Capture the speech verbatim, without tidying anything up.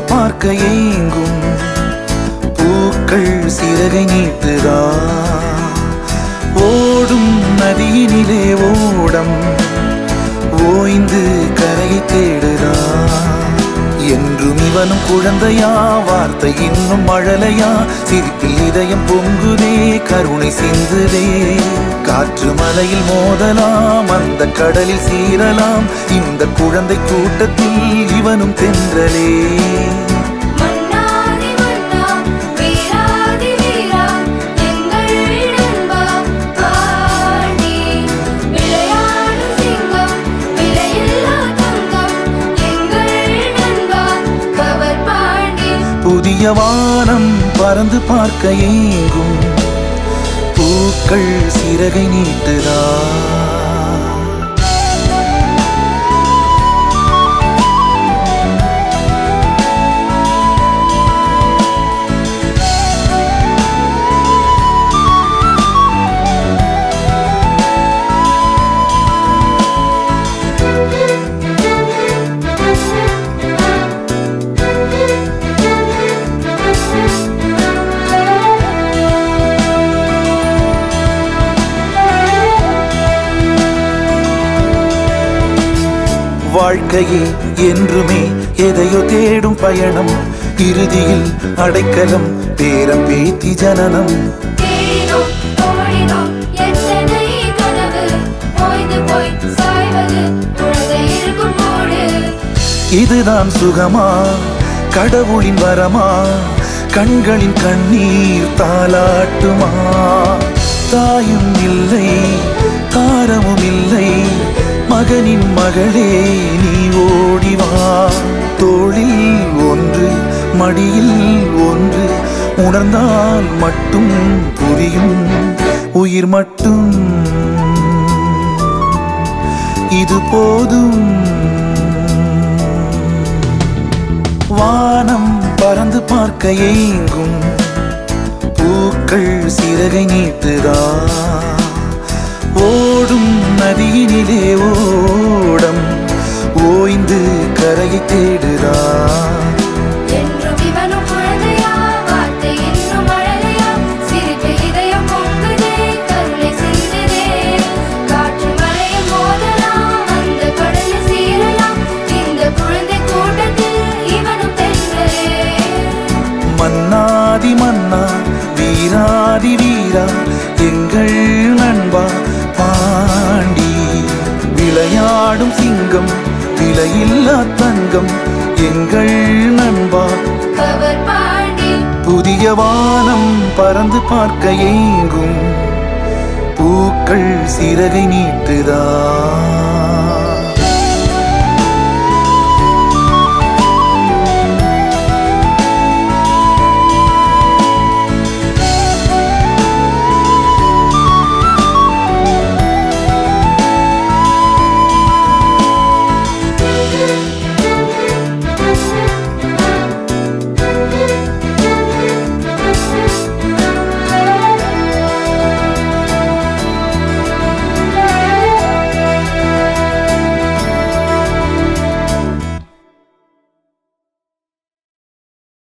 பார்க்க ஏங்கும் பூக்கள் சிறகை நீட்டுதா ஓடும் நதியினிலே ஓடம் ஓய்ந்து கரையை தேடுதா என்றும் இவனும் குழந்தையா வார்த்தை இன்னும் மழலையா சிரிப்பில் இதயம் பொங்குதே கருணை சிந்துதே காற்று மலையில் மோதலாம் அந்த கடலில் சீரலாம் இந்த குழந்தை கூட்டத்தில் இவனும் தென்றலே புதிய வானம் பறந்து பார்க்க ஏங்கும் பூக்கள் சிறகை நீட்டுதா வாழ்க்கையே என்றுமே எதையோ தேடும் பயணம் இறுதியில் அடைக்கலம் பேரம் பேத்தி ஜனனம் இதுதான் சுகமா கடவுளின் வரமா கண்களின் கண்ணீர் தாலாட்டுமா தாயும் இல்லை தாரமும் இல்லை மகனின் மகளே நீ ஓடிவா தோளில் ஒன்று மடியில் ஒன்று உணர்ந்தால் மட்டும் புரியும் உயிர் மட்டும் இது போதும் வானம் பறந்து பார்க்க ஏங்கும் பூக்கள் சிறகை நீட்டுதா ஓடும் நதியினிலே ஓடம் ஓய்ந்து கரையை தேடுதா என்றும் இவனும் குழந்தையா வார்த்தை இன்னும் மழலையா சிரிப்பு இதயம் பொங்குதே கருணை சிந்துதே காற்று மலையில் மோதலாம் அந்த கடலில் சீரலாம் இந்த குழந்தை கூட்டத்தில் இவனும் தென்றலே மன்னாதி மன்னா வீராதி வீரா எங்கள் நண்பா பாண்டி விளையாடும் சிங்கம் விலையில்லா தங்கம் எங்கள் நண்பா அவர் பாண்டி புதிய வானம் பறந்து பார்க்க ஏங்கும் பூக்கள் சிறகை நீட்டுதா